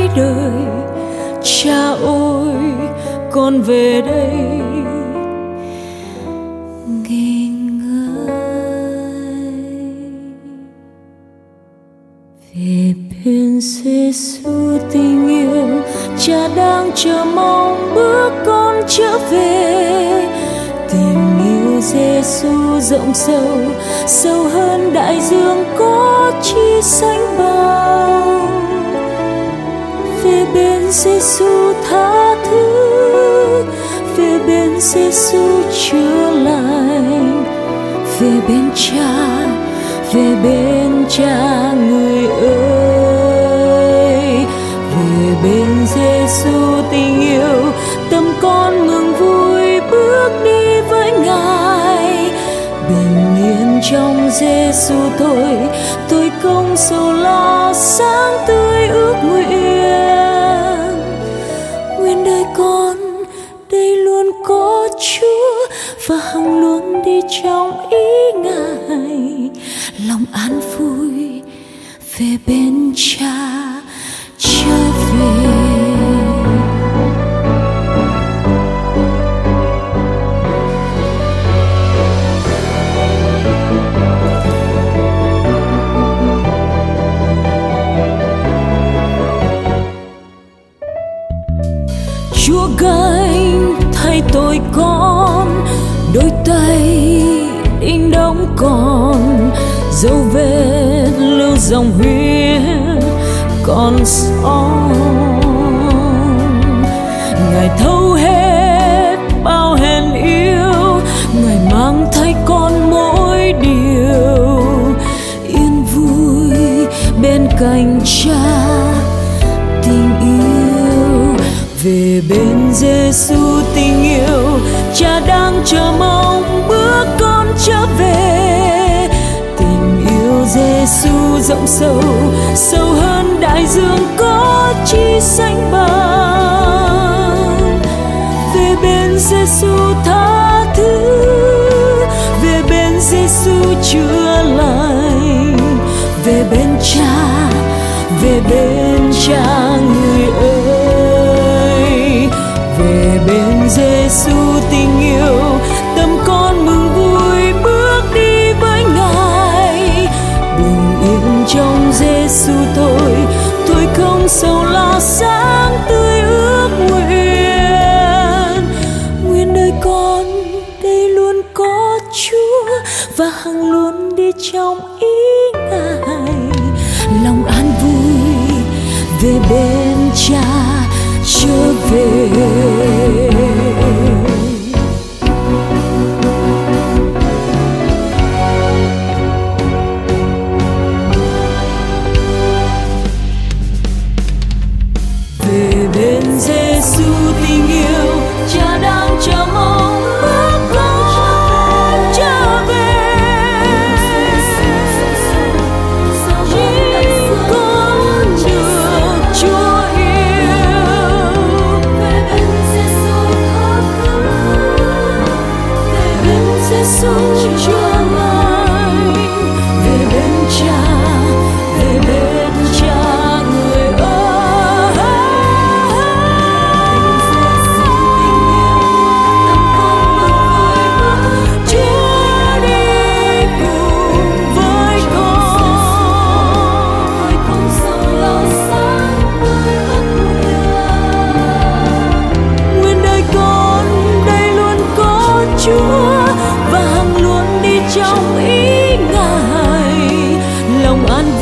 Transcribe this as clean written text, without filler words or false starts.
cuối đời. Cha ơi, con về đây nghỉ ngơi. Về bên Giêsu tình yêu, Cha đang chờ mong bước con trở về. Tình yêu Giêsu rộng sâu, sâu hơn đại dương có chi xanh bao. Về bên Giêsu tha thứ, về bên Giêsu chữa lành. Về bên Cha, về bên Cha người ơi. Về bên Giêsu tình yêu, tâm con mừng vui bước đi với Ngài. Bình yên trong Giêsu tôi không sầu lo, sáng tươi ước nguyện. Nguyện đời con đây luôn có Chúa, và hằng luôn đi trong ý Ngài. Lòng an vui về bên Cha trở về. Chúa gánh thay tội con, đôi tay đinh đóng còn, dấu vết lưu dòng huyết còn son. Ngài thấu hết bao hèn yếu, Ngài mang thay con mỗi điều. Yên vui bên cạnh Cha tình yêu. Về bên Giêsu tình yêu, Cha đang chờ mong bước con trở về. Tình yêu Giêsu rộng sâu, sâu hơn đại dương có chi xanh bao. Về bên Giêsu tha thứ, về bên Giêsu chữa lành. Về bên Cha, về bên Cha người ơi. Về bên Giêsu tình yêu, tâm con mừng vui bước đi với Ngài. Bình yên trong Giêsu tôi không sầu lo, sáng tươi ước nguyện. Nguyện đời con đây luôn có Chúa, và hằng luôn đi trong ý Ngài. Lòng an vui về bên Cha trở về. Về bên Giêsu tình yêu, Cha đang chờ mong bước con trở về. Chỉ con được Chúa yêu. Về bên Giêsu tha thứ, về bên Giêsu chữa lành. Về bên Cha, về bên Cha người ơi. Chúa đi cùng với con, không sầu lo sáng tươi ước nguyện. Nguyện đời con đây luôn có Chúa, và hằng luôn đi trong ý Ngài. Lòng an